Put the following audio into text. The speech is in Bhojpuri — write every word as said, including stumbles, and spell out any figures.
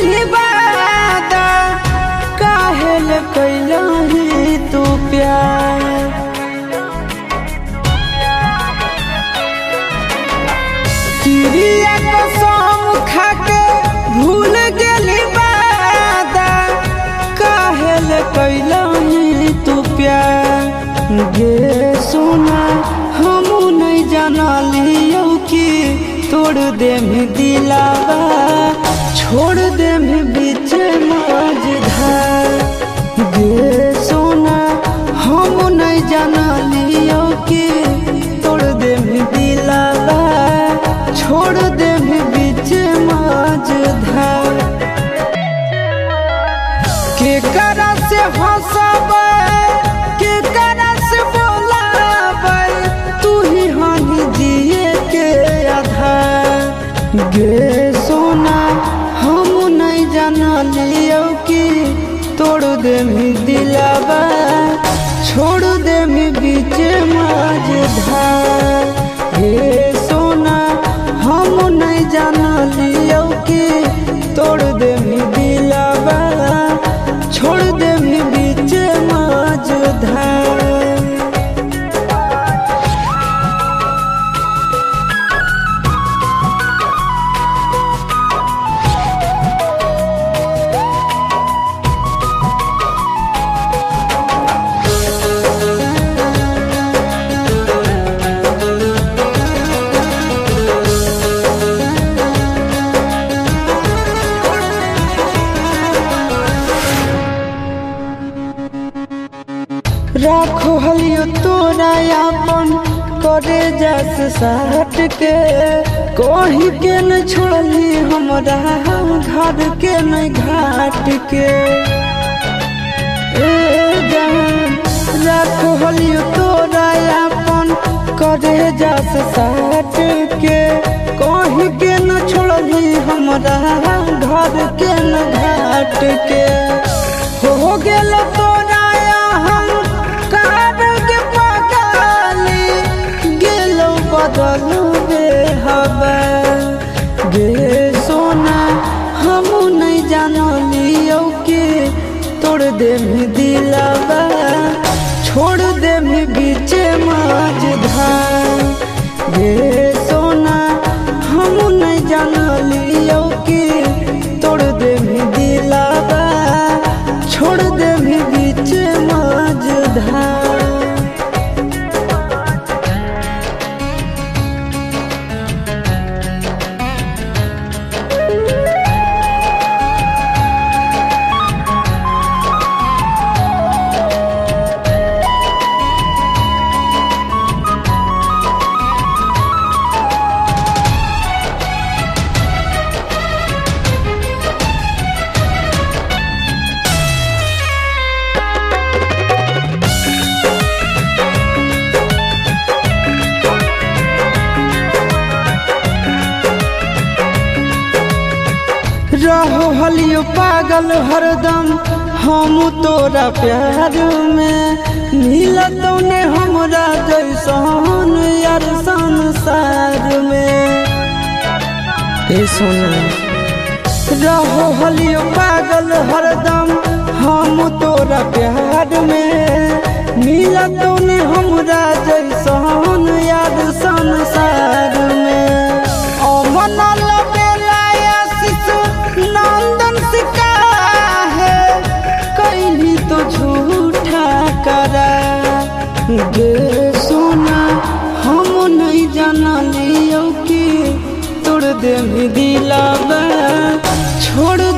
गेली वादा काहे ले कैलही तू प्यार। किरिया कसम खाके भूल गेली वादा काहे ले कैलही तू प्यार। गे सोना हमू नहीं जानलियो कि तोड़ दे में दिलावा छोड़ दे में बीच मझधार। गे सोना हम नहीं जानलियो कि तोड़ दे में दिलावा छोड़ दे में बीच मझधार। के करा से हंसाबे के करा से बोलाबे तू ही हानि जिए के आधार। गे सोना हम नहीं जानलियो कि तोड़ दे में दिलावा छोड़ दे में बीच मझधार। गे सोना हम नहीं जानलियो कि तोड़ दे में दिलावा छोड़ दे में बीच मझधार। राखो हलियो तोरा अपन करे जस साट के कोही के न छोड़ली हमरा घर के न घाट के। ए जान राखो हलियो तोरा अपन करे जस साट के कोही के न छोड़ली हमरा घर के न घाट के। हो गेल तोरा बदलू बे हवा। गे सोना हम नहीं जानलियो कि तोड़ दे में दिलावा छोड़ दे में बीच मझधार। गे सोना हम नहीं जानलियो कि तोड़ दे में दिलावा छोड़ दे में बीच मझधार। रहो हलियो पागल हरदम हम तोरा प्यार में मिलतो ने हमरा जैसन यार संसार में। ए सोना रहो हलियो पागल हरदम हम तोरा प्यार में मिलतो ने हमरा जैसन यार संसार में। अमन नंदन सिका है कैली तो झूठा करा। गे सोना हम नहीं जानलियो कि तोड़ दे में दिलावा छोड़